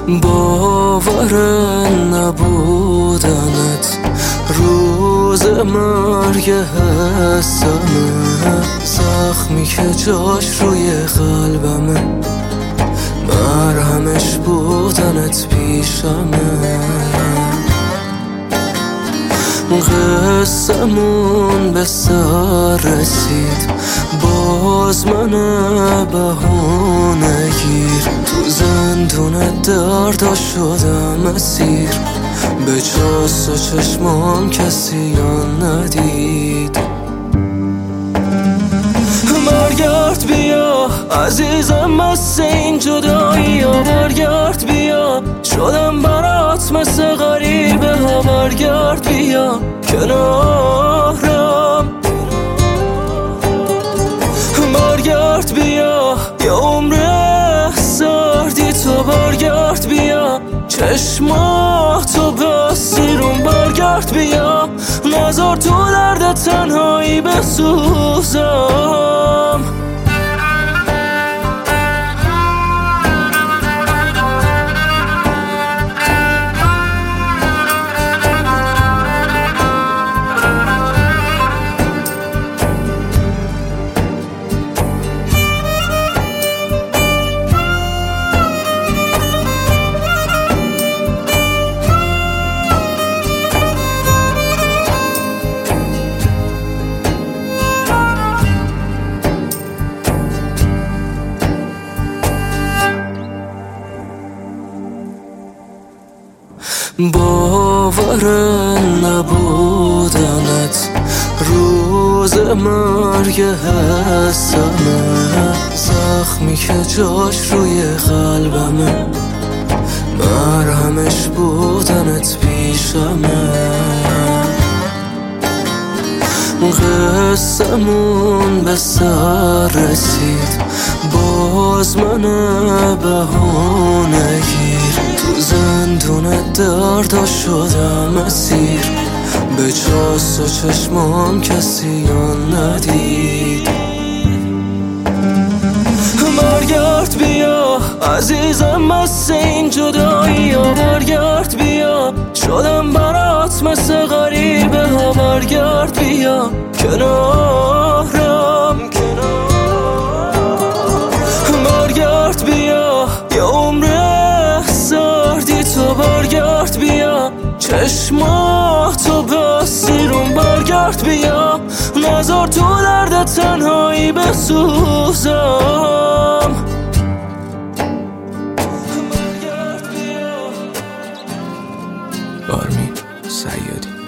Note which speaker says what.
Speaker 1: باورم نبودنت روز مرگ حسمه، زخمی که جاش روی قلبمه، مرهمش بودنت پیشمه. قصمون به سر رسید، باز من بهونه گیر، تو زندون دردا شدم اسیر، به جز و چشمان کسی یا ندید. برگرد بیا عزیزم، مثل این جدایی ها برگرد بیا، شدم برات مثل غریبه ها، برگرد بیا کنارم، برگرد بیا یه عمر سردی تو، برگرد بیا چشماتو بستیرون، برگرد بیا نذار تو درد تنهایی بسوزم. باورم نبودنت روز مرگ حسمه، زخمی که جاش روی قلبمه، مرهمش بودنت پیشمه. قصمون به سر رسید، باز من بهونه گیر، تو زندون دردا شدم اسیر، به جز و چشمان کسی یا ندید. برگرد بیا عزیزم، مثل این جدایی ها برگرد بیا، شدم برات مثل غریبه ها، برگرد بیا کنارم، برگرد بیا یه عمر سردی تو، برگرد بیا چشماتو بستیرون، برگرد بیا نذار تو درد تنهایی بسوزم.
Speaker 2: آرمین سیادی.